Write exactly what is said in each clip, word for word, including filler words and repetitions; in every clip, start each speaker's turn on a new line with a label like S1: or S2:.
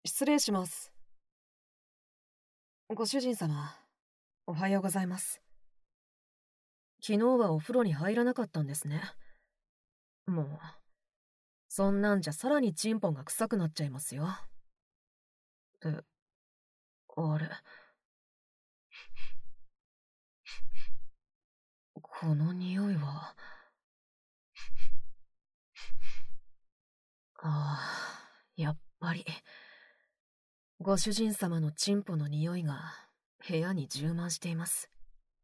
S1: 失礼します。ご主人様、おはようございます。昨日はお風呂に入らなかったんですね。もう、そんなんじゃさらにチンポンが臭くなっちゃいますよ。って、あれ。この匂いは。ああ、やっぱり。ご主人様のチンポの匂いが部屋に充満しています。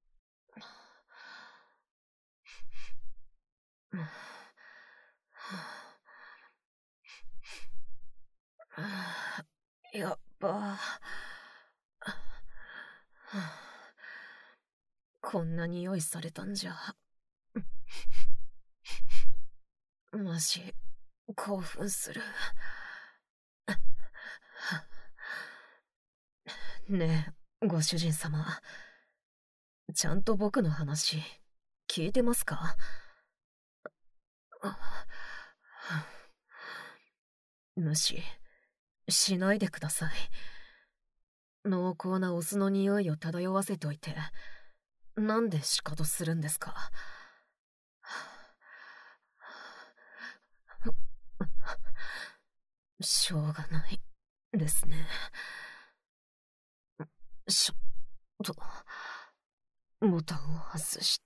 S1: やっば。こんな匂いされたんじゃ。マジ、興奮する。ねえ、ご主人様。ちゃんと僕の話、聞いてますか？無視しないでください。濃厚なオスの匂いを漂わせておいて、なんでシカトするんですか？しょうがないですね。しょっと、ボタンを外して。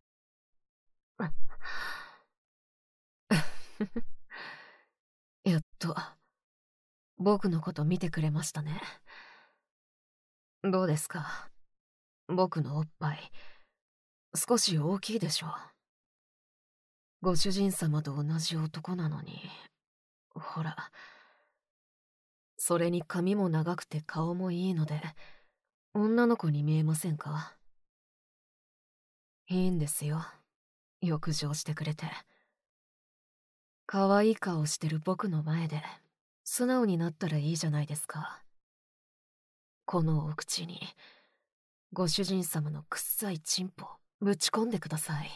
S1: やっと、僕のこと見てくれましたね。どうですか？僕のおっぱい、少し大きいでしょう。ご主人様と同じ男なのに、ほら。それに髪も長くて顔もいいので、女の子に見えませんか？いいんですよ。浴場してくれて。可愛い顔してる僕の前で、素直になったらいいじゃないですか。このお口に、ご主人様のくっさいチンポ、ぶち込んでください。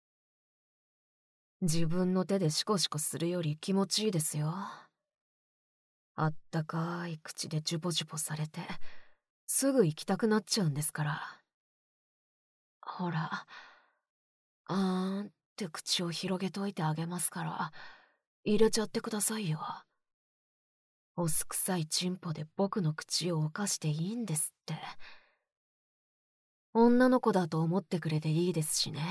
S1: 自分の手でシコシコするより気持ちいいですよ。あったかい口でジュポジュポされて、すぐ行きたくなっちゃうんですから。ほら、あーんって口を広げといてあげますから、入れちゃってくださいよ。おすくさいチンポで僕の口を犯していいんですって。女の子だと思ってくれていいですしね。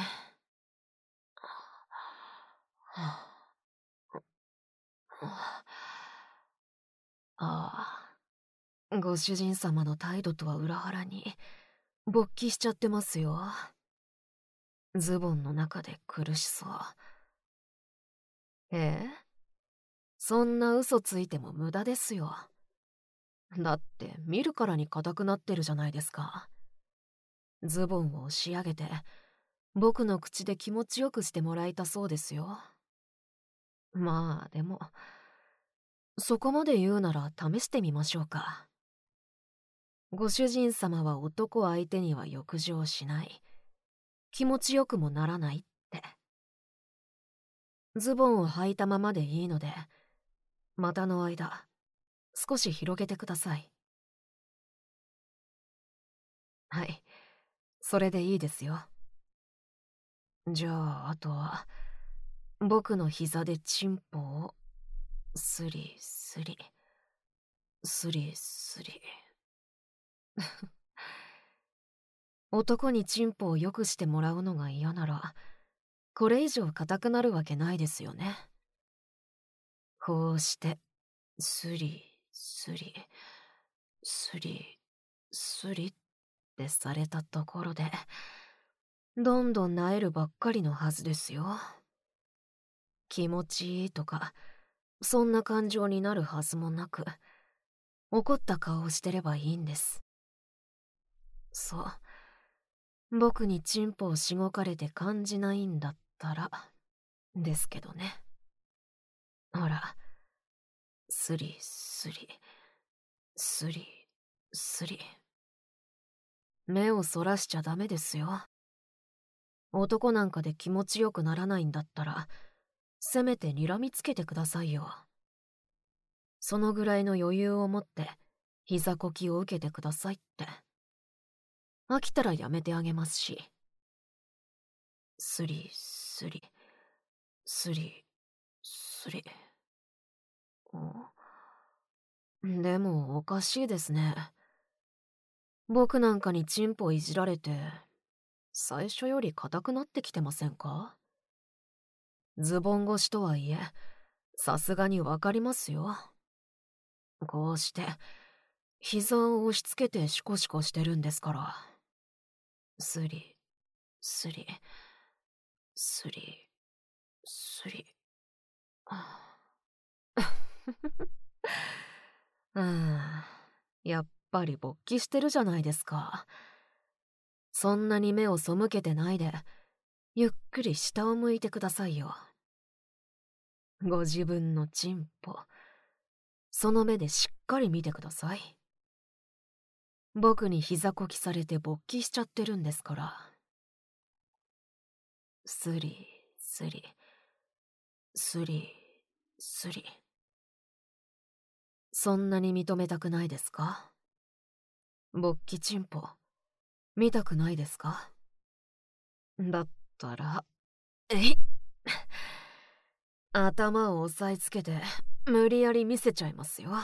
S1: ああ、ご主人様の態度とは裏腹に、勃起しちゃってますよ。ズボンの中で苦しそう。ええ？そんな嘘ついても無駄ですよ。だって見るからに硬くなってるじゃないですか。ズボンを押し上げて、僕の口で気持ちよくしてもらいたそうですよ。まあでも、そこまで言うなら試してみましょうか。ご主人様は男相手には浴場しない。気持ちよくもならないって。ズボンを履いたままでいいので、股の間、少し広げてください。はい、それでいいですよ。じゃあ、あとは、僕の膝でチンポを、スリスリ、スリスリ。男にチンポを良くしてもらうのが嫌なら、これ以上硬くなるわけないですよね。こうして、スリスリ、スリスリってされたところで、どんどん萎えるばっかりのはずですよ。気持ちいいとか、そんな感情になるはずもなく、怒った顔をしてればいいんです。そう。僕にチンポをしごかれて感じないんだったら、ですけどね。ほら、スリスリ、スリスリ。目をそらしちゃダメですよ。男なんかで気持ちよくならないんだったら、せめて睨みつけてくださいよ。 そのぐらいの余裕を持って膝こきを受けてくださいって。飽きたらやめてあげますし。スリスリスリスリ。でもおかしいですね。僕なんかにチンポいじられて最初より硬くなってきてませんか？ズボン越しとはいえさすがにわかりますよ。こうして膝を押し付けてシコシコしてるんですから。スリスリスリスリ。うん、やっぱり勃起してるじゃないですか。そんなに目を背けてないでゆっくり下を向いてくださいよ。ご自分のチンポ、その目でしっかり見てください。僕に膝こきされて勃起しちゃってるんですから。スリスリスリスリ。そんなに認めたくないですか？勃起チンポ見たくないですか？だったらえいっ頭を押さえつけて無理やり見せちゃいますよ。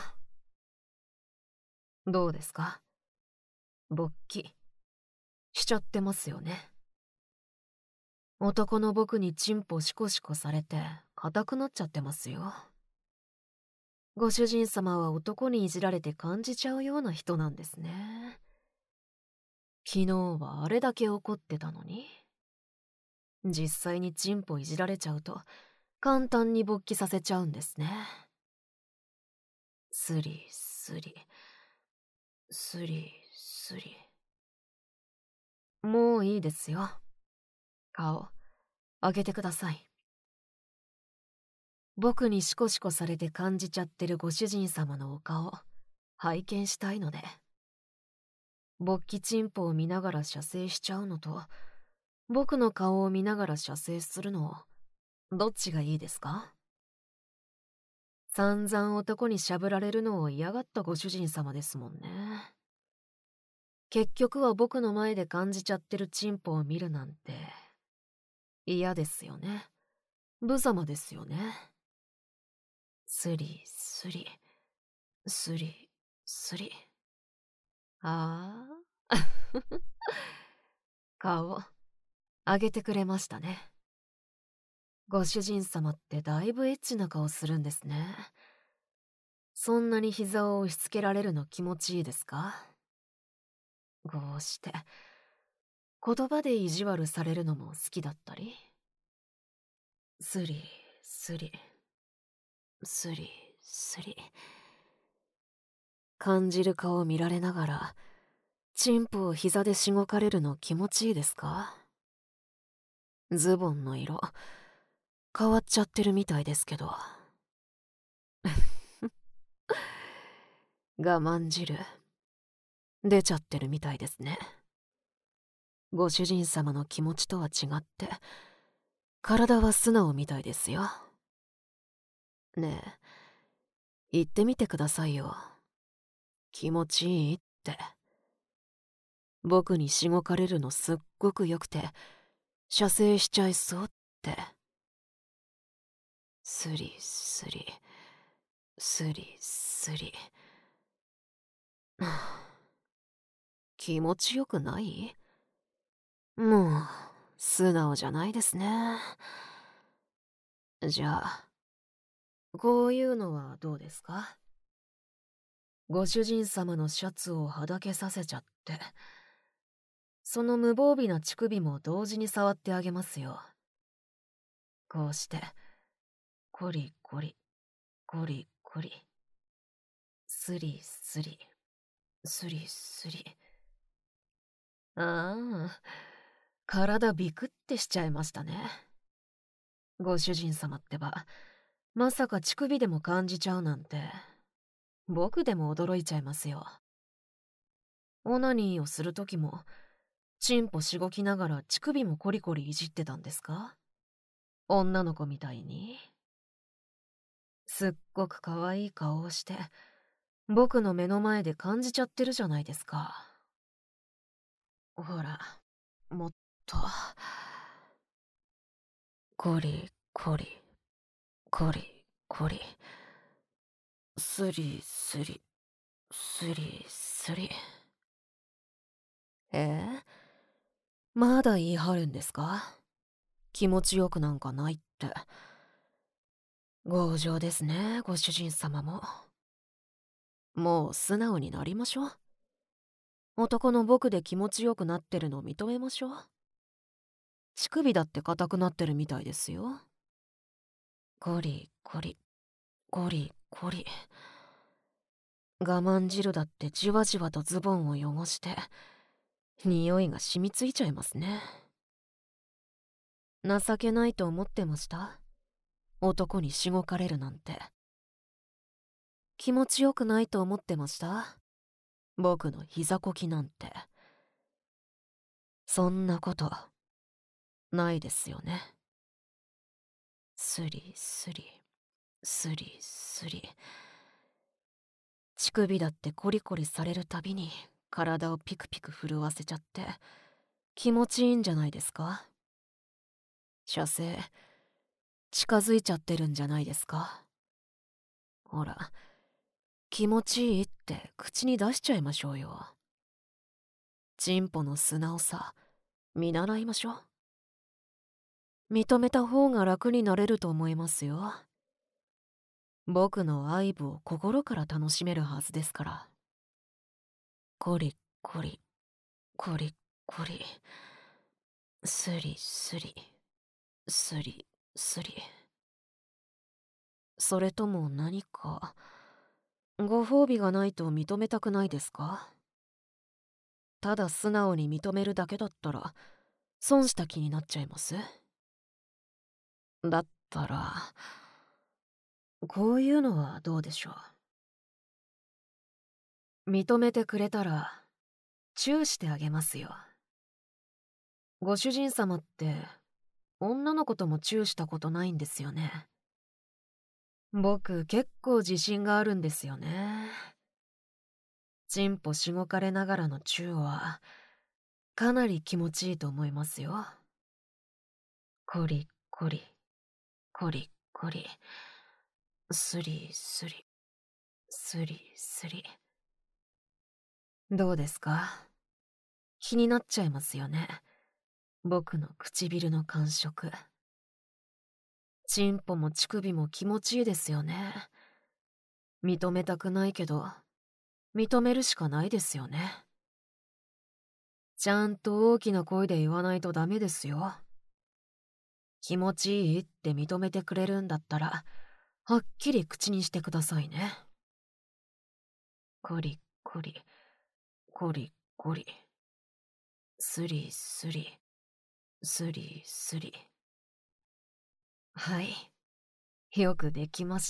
S1: どうですか？勃起しちゃってますよね。男の僕にチンポシコシコされて硬くなっちゃってますよ。ご主人様は男にいじられて感じちゃうような人なんですね。昨日はあれだけ怒ってたのに。実際にチンポいじられちゃうと簡単に勃起させちゃうんですね。スリスリスリスリ。もういいですよ。顔上げてください。僕にシコシコされて感じちゃってるご主人様のお顔拝見したいので。勃起チンポを見ながら射精しちゃうのと僕の顔を見ながら射精するのどっちがいいですか？散々男にしゃぶられるのを嫌がったご主人様ですもんね。結局は僕の前で感じちゃってるチンポを見るなんて嫌ですよね。無様ですよね。スリスリスリスリ。ああ顔上げてくれましたね。ご主人様ってだいぶエッチな顔するんですね。そんなに膝を押し付けられるの気持ちいいですか？こうして言葉で意地悪されるのも好きだったり。スリスリスリスリ。感じる顔を見られながらチンポを膝でしごかれるの気持ちいいですか？ズボンの色変わっちゃってるみたいですけど我慢汁出ちゃってるみたいですね。ご主人様の気持ちとは違って体は素直みたいですよ。ねえ言ってみてくださいよ。気持ちいいって。僕にしごかれるのすっごくよくて射精しちゃいそうって。スリスリスリスリ気持ちよくない？もう素直じゃないですね。じゃあこういうのはどうですか？ご主人様のシャツをはだけさせちゃってその無防備な乳首も同時に触ってあげますよ。こうしてコリコリコリコリスリスリスリスリ。ああ体ビクってしちゃいましたね。ご主人様ってばまさか乳首でも感じちゃうなんて僕でも驚いちゃいますよ。オナニーをするときもチンポしごきながら乳首もコリコリいじってたんですか？女の子みたいに。 すっごく可愛い顔をして、僕の目の前で感じちゃってるじゃないですか。ほら、もっと。コリコリ、コリコリ。スリスリ、スリスリ。えー、まだ言い張るんですか？気持ちよくなんかないって。強情ですね、ご主人様も。もう素直になりましょう。男の僕で気持ちよくなってるのを認めましょう。乳首だって硬くなってるみたいですよ。コリコリ、コリコリ。我慢汁だってじわじわとズボンを汚して、匂いが染みついちゃいますね。情けないと思ってました？男にしごかれるなんて。気持ちよくないと思ってました？僕の膝こきなんて。そんなことないですよね。スリスリ、スリスリ。乳首だってコリコリされるたびに体をピクピク震わせちゃって気持ちいいんじゃないですか？射精近づいちゃってるんじゃないですか？ほら、気持ちいいって口に出しちゃいましょうよ。チンポの素直さ見習いましょう。認めた方が楽になれると思いますよ。僕の愛撫を心から楽しめるはずですから。コリコリ、コリコリ。スリスリ、スリスリ。それとも何かご褒美がないと認めたくないですか？ただ素直に認めるだけだったら損した気になっちゃいます？だったらこういうのはどうでしょう。認めてくれたらチューしてあげますよ。ご主人様って女の子ともチューしたことないんですよね。僕結構自信があるんですよね。チンポしごかれながらのチューはかなり気持ちいいと思いますよ。コリコリ、コリコリ。スリスリ、スリスリ。どうですか？気になっちゃいますよね。僕の唇の感触。チンポも乳首も気持ちいいですよね。認めたくないけど、認めるしかないですよね。ちゃんと大きな声で言わないとダメですよ。気持ちいいって認めてくれるんだったら、はっきり口にしてくださいね。コリコリ、コリコリ。スリスリ、スリスリ。はい。よくできました。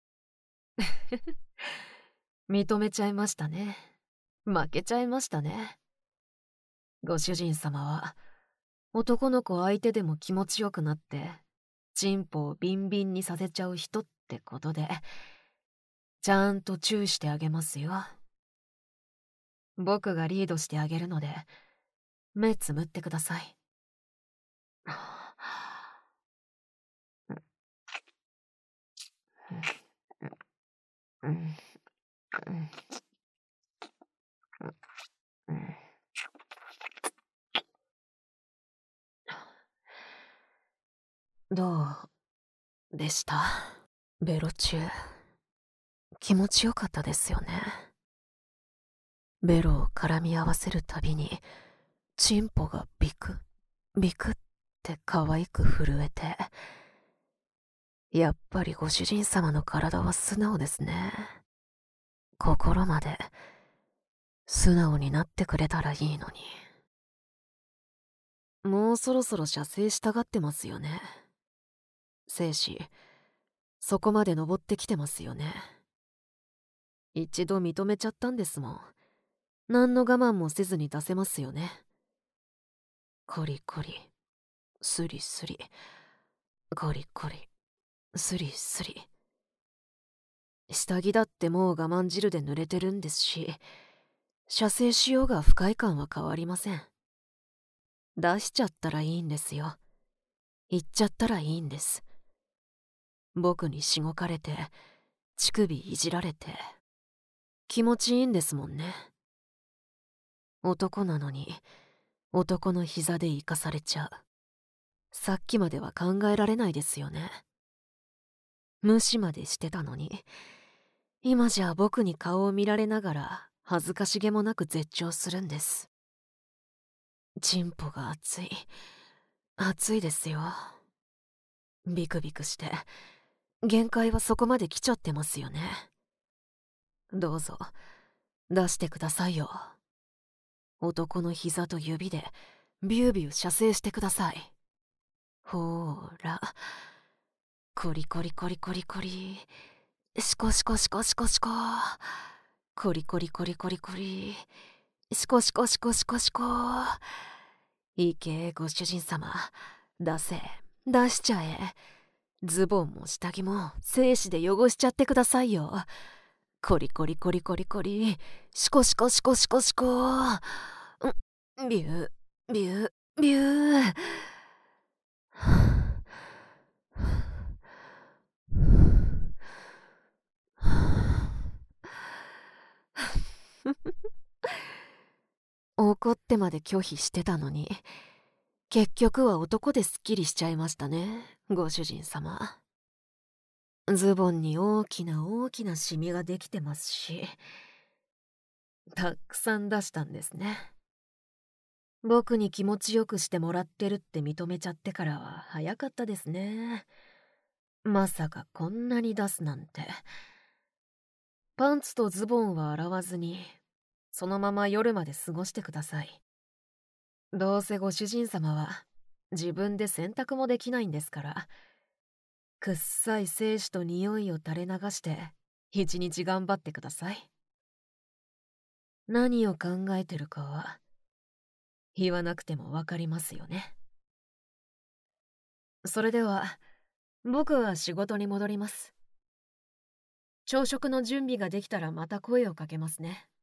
S1: 認めちゃいましたね。負けちゃいましたね。ご主人様は、男の子相手でも気持ちよくなって、チンポをビンビンにさせちゃう人ってことで、ちゃんとチューしてあげますよ。僕がリードしてあげるので、目つむってください。どうでした？ベロチュー。気持ちよかったですよね。ベロを絡み合わせるたびに、チンポがビク、ビクって可愛く震えて、やっぱりご主人様の体は素直ですね。心まで素直になってくれたらいいのに。もうそろそろ射精したがってますよね。精子、そこまで登ってきてますよね。一度認めちゃったんですもん。何の我慢もせずに出せますよね。コリコリ、スリスリ、コリコリ、スリスリ。 下着だってもう我慢汁で濡れてるんですし、射精しようが不快感は変わりません。出しちゃったらいいんですよ。言っちゃったらいいんです。僕にしごかれて、乳首いじられて、気持ちいいんですもんね。男なのに、男の膝で生かされちゃう。さっきまでは考えられないですよね。無視までしてたのに、今じゃ僕に顔を見られながら恥ずかしげもなく絶頂するんです。チンポが熱い。熱いですよ。ビクビクして、限界はそこまで来ちゃってますよね。どうぞ、出してくださいよ。男の膝と指でビュービュー射精してください。ほーら。コリコリコリコリコリ。シコシコシコシコシコ。コリコリコリコリコリ。シコシコシコシコシコ。いいけ、ご主人様。出せ。出しちゃえ。ズボンも下着も精子で汚しちゃってくださいよ。コリコリコリコリコリ。シコシコシコシコシコ。ビュー、ビュー、ビュー。怒ってまで拒否してたのに、結局は男ですっきりしちゃいましたね、ご主人様。ズボンに大きな大きなシミができてますし、たくさん出したんですね。僕に気持ちよくしてもらってるって認めちゃってからは早かったですね。まさかこんなに出すなんて。パンツとズボンは洗わずに、そのまま夜まで過ごしてください。どうせご主人様は自分で洗濯もできないんですから、くっさい精子と匂いを垂れ流して一日頑張ってください。何を考えてるかは言わなくてもわかりますよね。それでは僕は仕事に戻ります。朝食の準備ができたらまた声をかけますね。